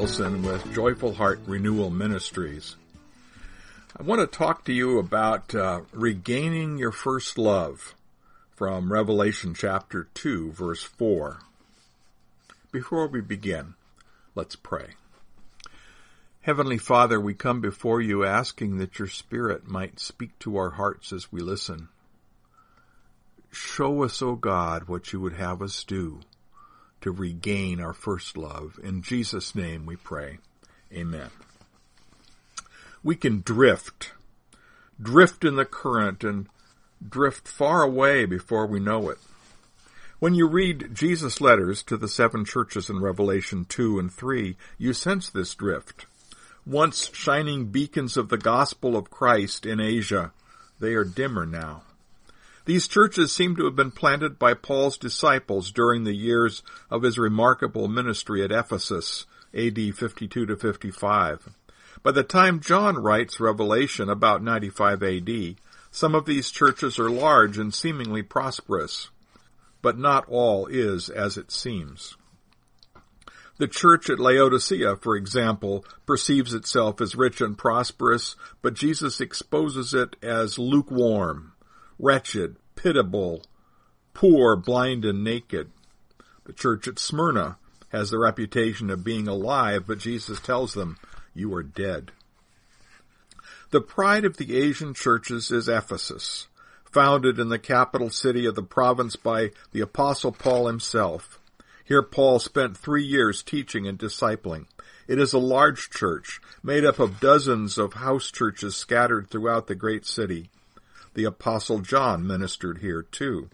Wilson with Joyful Heart Renewal Ministries. I want to talk to you about regaining your first love from Revelation chapter 2, verse 4. Before we begin, let's pray. Heavenly Father, we come before you asking that your Spirit might speak to our hearts as we listen. Show us, O God, what you would have us do to regain our first love. In Jesus' name we pray. Amen. We can drift in the current and drift far away before we know it. When you read Jesus' letters to the 7 churches in Revelation 2 and 3, you sense this drift. Once shining beacons of the gospel of Christ in Asia, they are dimmer now. These churches seem to have been planted by Paul's disciples during the years of his remarkable ministry at Ephesus, AD 52 to 55. By the time John writes Revelation, about 95 AD, some of these churches are large and seemingly prosperous, but not all is as it seems. The church at Laodicea, for example, perceives itself as rich and prosperous, but Jesus exposes it as lukewarm, wretched, pitiable, poor, blind, and naked. The church at Smyrna has the reputation of being alive, but Jesus tells them, you are dead. The pride of the Asian churches is Ephesus, founded in the capital city of the province by the Apostle Paul himself. Here Paul spent 3 years teaching and discipling. It is a large church, made up of dozens of house churches scattered throughout the great city. The Apostle John ministered here too.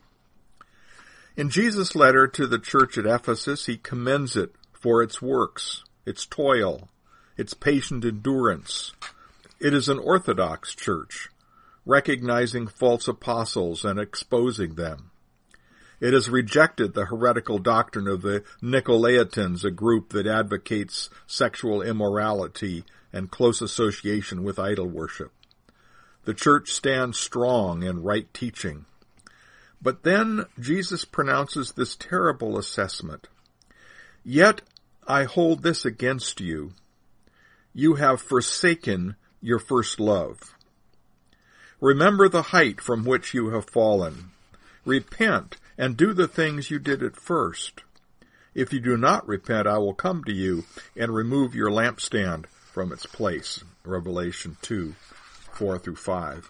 In Jesus' letter to the church at Ephesus, he commends it for its works, its toil, its patient endurance. It is an orthodox church, recognizing false apostles and exposing them. It has rejected the heretical doctrine of the Nicolaitans, a group that advocates sexual immorality and close association with idol worship. The church stands strong in right teaching. But then Jesus pronounces this terrible assessment. Yet I hold this against you. You have forsaken your first love. Remember the height from which you have fallen. Repent and do the things you did at first. If you do not repent, I will come to you and remove your lampstand from its place. Revelation 2. 4 through 5.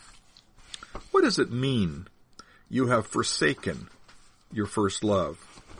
What does it mean, you have forsaken your first love?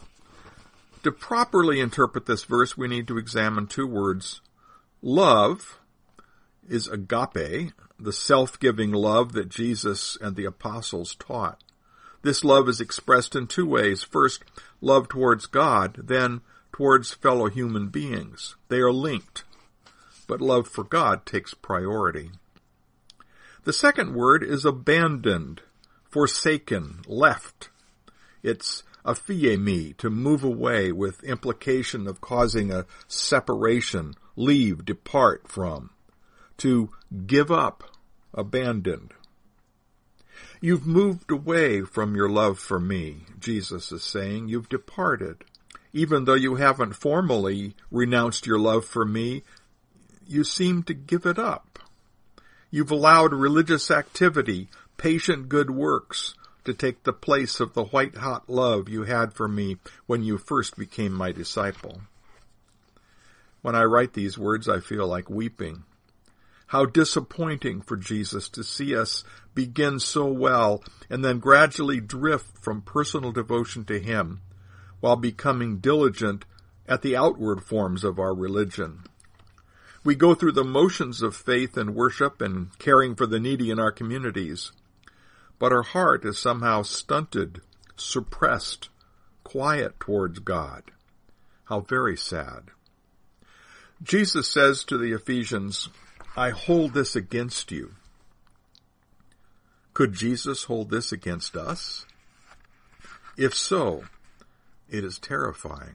To properly interpret this verse, we need to examine 2 words. Love is agape, the self-giving love that Jesus and the apostles taught. This love is expressed in 2 ways. First, love towards God, then towards fellow human beings. They are linked, but love for God takes priority. The second word is abandoned, forsaken, left. It's aphiemi, to move away, with implication of causing a separation, leave, depart from. To give up, abandoned. You've moved away from your love for me, Jesus is saying. You've departed. Even though you haven't formally renounced your love for me, you seem to give it up. You've allowed religious activity, patient good works, to take the place of the white-hot love you had for me when you first became my disciple. When I write these words, I feel like weeping. How disappointing for Jesus to see us begin so well and then gradually drift from personal devotion to him while becoming diligent at the outward forms of our religion. We go through the motions of faith and worship and caring for the needy in our communities, but our heart is somehow stunted, suppressed, quiet towards God. How very sad. Jesus says to the Ephesians, I hold this against you. Could Jesus hold this against us? If so, it is terrifying.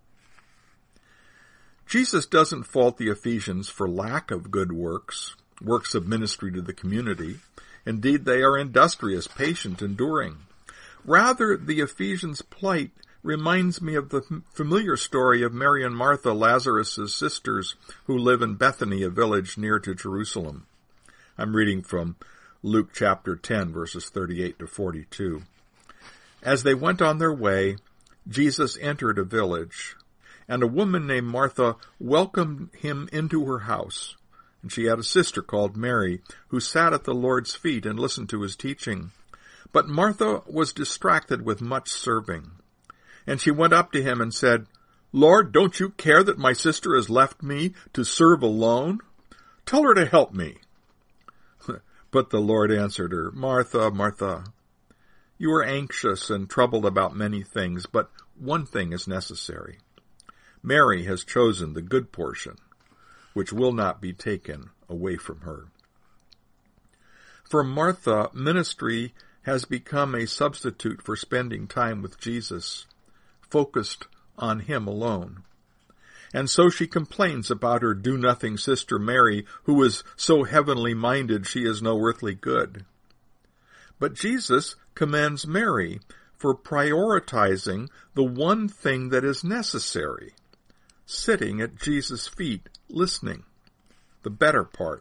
Jesus doesn't fault the Ephesians for lack of good works of ministry to the community. Indeed, they are industrious, patient, enduring. Rather, the Ephesians' plight reminds me of the familiar story of Mary and Martha, Lazarus' sisters, who live in Bethany, a village near to Jerusalem. I'm reading from Luke chapter 10, verses 38 to 42. As they went on their way, Jesus entered a village, and a woman named Martha welcomed him into her house. And she had a sister called Mary, who sat at the Lord's feet and listened to his teaching. But Martha was distracted with much serving. And she went up to him and said, "Lord, don't you care that my sister has left me to serve alone? Tell her to help me." But the Lord answered her, "Martha, Martha, you are anxious and troubled about many things, but one thing is necessary. Mary has chosen the good portion, which will not be taken away from her." For Martha, ministry has become a substitute for spending time with Jesus, focused on him alone. And so she complains about her do-nothing sister Mary, who is so heavenly minded she is no earthly good. But Jesus commends Mary for prioritizing the one thing that is necessary, sitting at Jesus' feet, listening, the better part.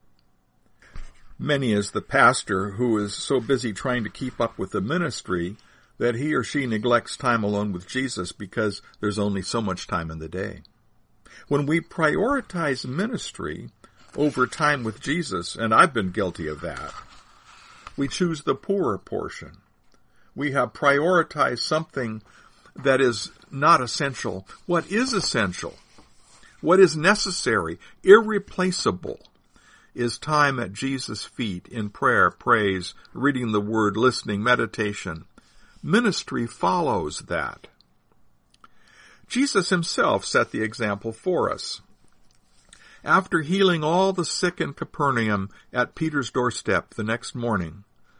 Many is the pastor who is so busy trying to keep up with the ministry that he or she neglects time alone with Jesus because there's only so much time in the day. When we prioritize ministry over time with Jesus, and I've been guilty of that, we choose the poorer portion. We have prioritized something that is not essential. What is essential, what is necessary, irreplaceable, is time at Jesus' feet in prayer, praise, reading the Word, listening, meditation. Ministry follows that. Jesus himself set the example for us. After healing all the sick in Capernaum at Peter's doorstep the next morning,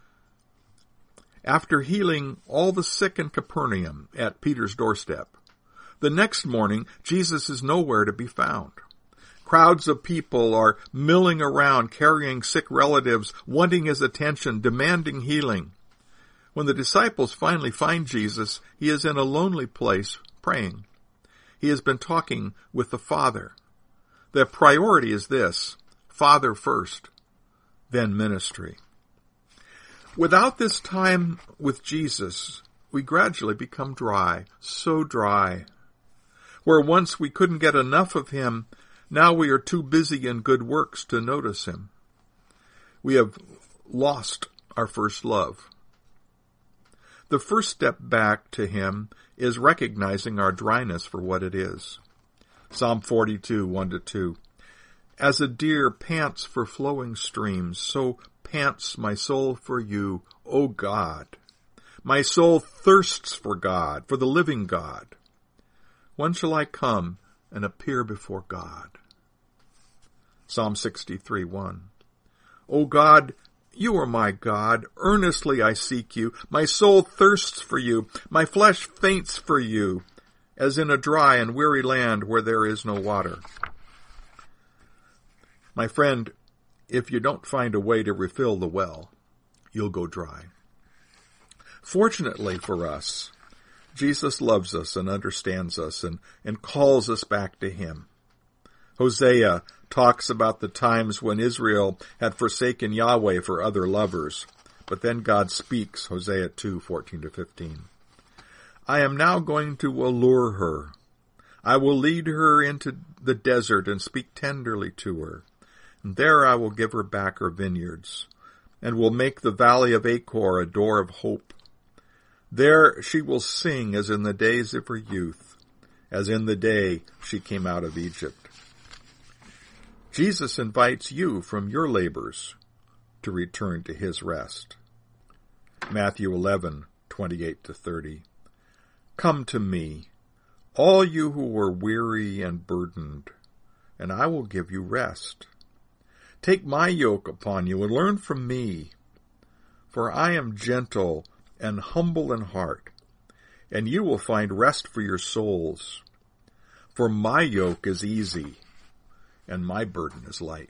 the next morning, Jesus is nowhere to be found. Crowds of people are milling around, carrying sick relatives, wanting his attention, demanding healing. When the disciples finally find Jesus, he is in a lonely place praying. He has been talking with the Father. The priority is this: Father first, then ministry. Without this time with Jesus, we gradually become dry, so dry. Where once we couldn't get enough of him, now we are too busy in good works to notice him. We have lost our first love. The first step back to him is recognizing our dryness for what it is. Psalm 42, 1-2. As a deer pants for flowing streams, so pants my soul for you, O God. My soul thirsts for God, for the living God. When shall I come and appear before God? Psalm 63, 1. O God, you are my God. Earnestly I seek you. My soul thirsts for you. My flesh faints for you, as in a dry and weary land where there is no water. My friend, if you don't find a way to refill the well, you'll go dry. Fortunately for us, Jesus loves us and understands us and calls us back to him. Hosea talks about the times when Israel had forsaken Yahweh for other lovers, but then God speaks, Hosea 2, 14-15. I am now going to allure her. I will lead her into the desert and speak tenderly to her. And there I will give her back her vineyards, and will make the valley of Achor a door of hope. There she will sing as in the days of her youth, as in the day she came out of Egypt. Jesus invites you from your labors to return to his rest. Matthew 11, 28-30. Come to me, all you who are weary and burdened, and I will give you rest. Take my yoke upon you and learn from me, for I am gentle and humble in heart, and you will find rest for your souls. For my yoke is easy, and my burden is light.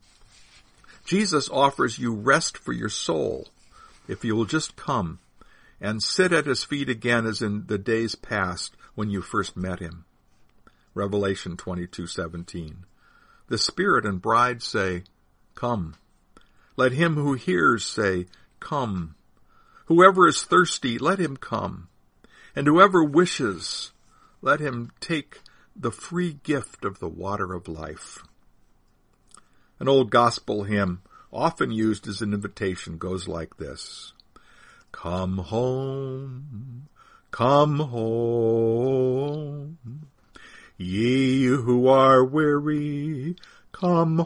Jesus offers you rest for your soul if you will just come and sit at his feet again as in the days past when you first met him. Revelation 22:17. The Spirit and bride say, Come. Let him who hears say, Come. Whoever is thirsty, let him come. And whoever wishes, let him take the free gift of the water of life. An old gospel hymn, often used as an invitation, goes like this. Come home, ye who are weary, come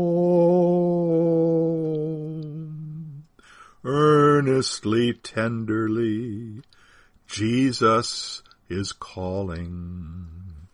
home. Earnestly, tenderly, Jesus is calling,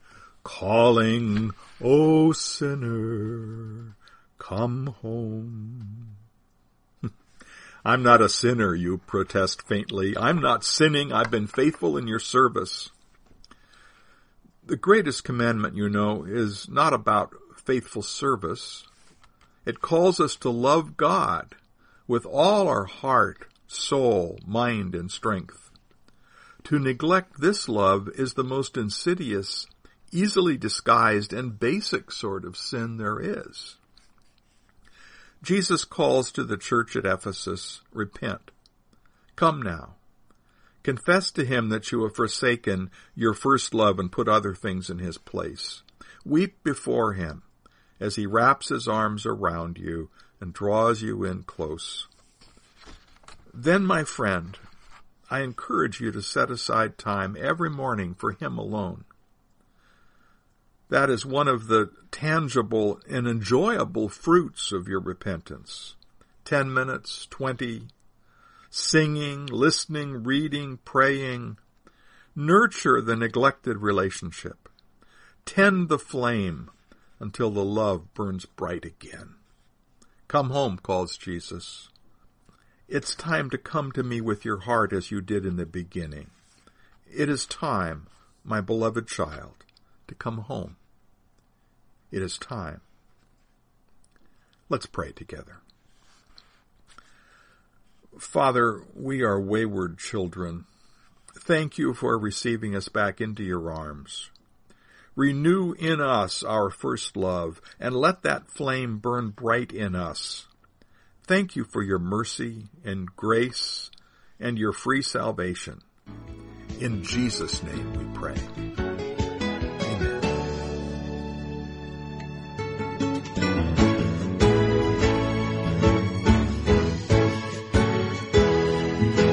O sinner, come home. I'm not a sinner, you protest faintly. I'm not sinning. I've been faithful in your service. The greatest commandment, you know, is not about faithful service. It calls us to love God with all our heart, soul, mind, and strength. To neglect this love is the most insidious, easily disguised, and basic sort of sin there is. Jesus calls to the church at Ephesus, repent. Come now. Confess to him that you have forsaken your first love and put other things in his place. Weep before him as he wraps his arms around you and draws you in close. Then, my friend, I encourage you to set aside time every morning for him alone. That is one of the tangible and enjoyable fruits of your repentance. 10 minutes, 20, singing, listening, reading, praying. Nurture the neglected relationship. Tend the flame until the love burns bright again. Come home, calls Jesus. It's time to come to me with your heart as you did in the beginning. It is time, my beloved child, to come home. It is time. Let's pray together. Father, we are wayward children. Thank you for receiving us back into your arms. Renew in us our first love, and let that flame burn bright in us. Thank you for your mercy and grace and your free salvation. In Jesus' name we pray. Amen.